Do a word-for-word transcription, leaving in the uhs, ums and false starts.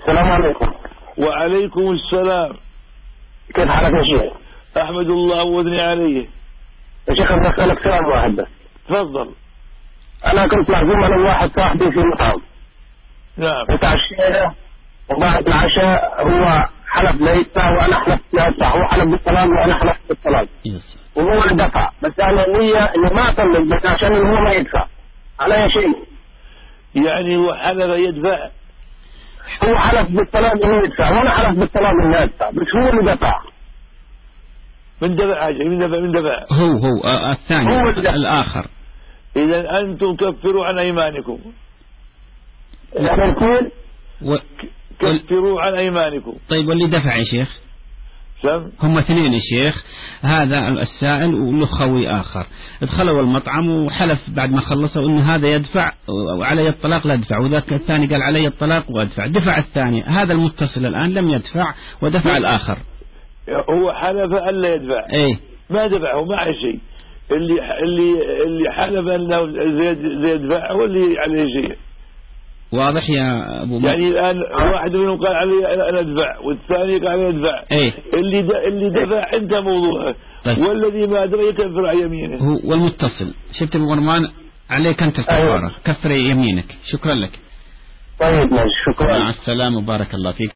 السلام عليكم. وعليكم السلام. كيف حالك يا شيخ؟ أحمد الله وأثني عليه. يا شيخ بدي أسألك سؤال واحد بس. تفضل. أنا كنت معزوم أنا وواحد صاحبي في مطعم. نعم. وتعشينا وبعد العشاء هو حلف لا يدفع وأنا حلفت لا أدفع، هو حلف بالطلاق وأنا حلفت بالطلاق. وهو اللي دفع، بس أنا النية إنه ما أطلق بس عشان هو ما يدفع. علي شيء. يعني هو حلف يدفع؟ هو حلف بالطلاق إنه يدفع وأنا حلف بالطلاق إنه يدفع، بس هو اللي دفع. من دفع حاجة؟ من دفع؟ من دفع؟ هو هو آه الثاني هو الآخر. إذا أنتم كفروا عن أيمانكم. يعني نقول و... كفروا عن أيمانكم. طيب واللي دفع يا شيخ؟ سم؟ هم اثنين يا شيخ، هذا السائل وله خوي آخر ادخلوا المطعم وحلف بعد ما خلصوا إنه هذا يدفع وعلي الطلاق لا أدفع، وذاك الثاني قال علي الطلاق وأدفع. دفع الثاني، هذا المتصل الآن لم يدفع ودفع الآخر. هو حلف ألا يدفع. إيه ما دفع، هو ما عليه شيء. اللي اللي اللي حلف أنه زيد زيد يدفع هو اللي عليه شيء. واضح يا أبو مر... يعني الآن واحد منهم قال علي أنا أدفع والثاني قال علي أدفع. إيه؟ اللي د... اللي دفع انت موضوعه. طيب. والذي ما أدري يكفر عن يمينه. هو والمتصل شفت أبو مرمان عليك أنت الكفارة. كفر يمينك. شكرا لك. طيب ماشي، شكرا. مع السلامة وبارك الله فيك.